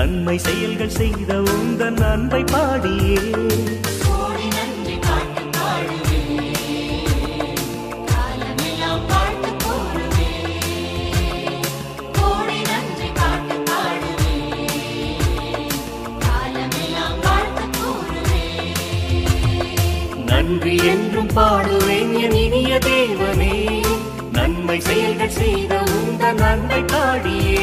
நன்மை செயல்கள் செய்த உந்தன் அன்பை பாடியே நன்றி என்றும் பாடுவேன் என் இனிய தேவனே நன்மை செயல்கள் செய்த உந்தன் அன்பை பாடியே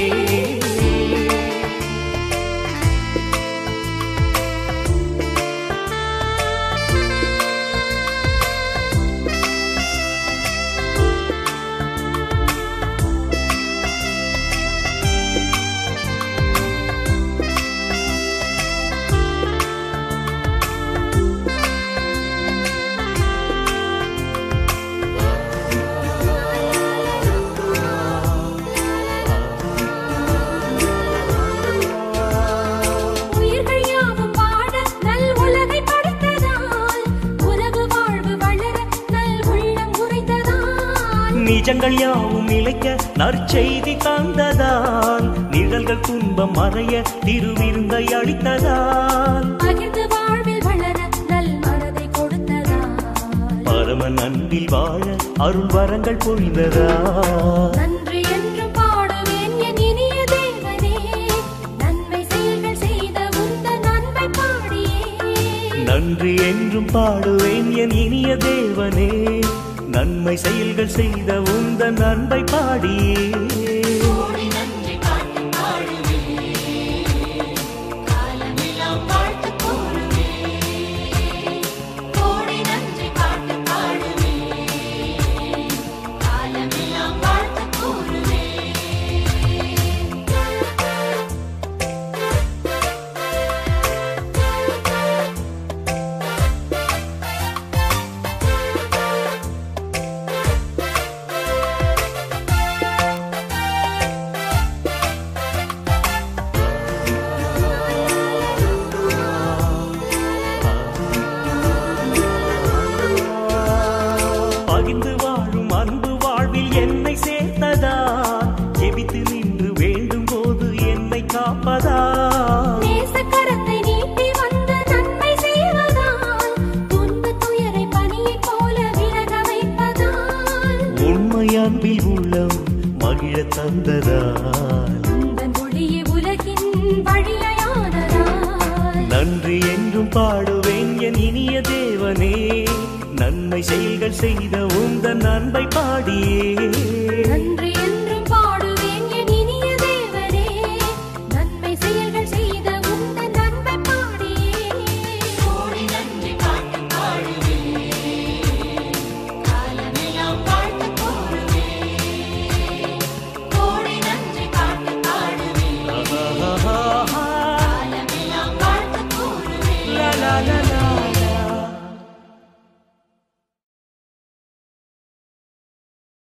நிஜங்கள் யாவும் நிலைக்க நற்செய்தி தந்ததால் நிழல்கள் துன்பம் மறைய திருவிருந்தை அளித்ததால் பகிர்ந்து வாழ்வில் வளர நல் மனதை கொடுத்ததால் பரமன் அன்பில் வாழ அருள் வரங்கள் பொழிந்ததால் நன்றி என்றும் பாடுவேன் என் இனிய தேவனே நன்மை செயல்கள் செய்த உந்தன் அன்பை பாடியே நன்றி என்றும் பாடுவேன் என் இனிய தேவனே நன்மை செயல்கள் செய்த உந்தன் அன்பை பாடியே பகிர்ந்து வாழும் அன்பு வாழ்வில் என்னை சேர்த்ததா ஜெபித்து நின்று வேண்டும் போது என்னை காப்பதா நேசக்கரத்தை நீட்டி வந்து நன்மை செய்வதால் துன்ப துயரை பனியைப் போல விலக வைப்பதால் உண்மை அன்பில் உள்ளம் மகிழ தந்ததால் உந்தன் ஒளியே உலகின் வழியானதால் நன்றி என்றும் பாடுவேன் என் இனிய தேவனே நன்மை செயல்கள் செய்த உந்தன் அன்பை பாடியே நன்றி என்றும் பாடுவேன் என் இனிய தேவனே நன்மை செயல்கள் செய்த உந்தன் அன்பை பாடியே கோடி நன்றி பாட்டு பாடுவேன் காலமெல்லாம் வாழ்த்து கூறுவேன் கோடி நன்றி பாட்டு பாடுவேன் காலமெல்லாம் வாழ்த்து கூறுவேன் லா லா லா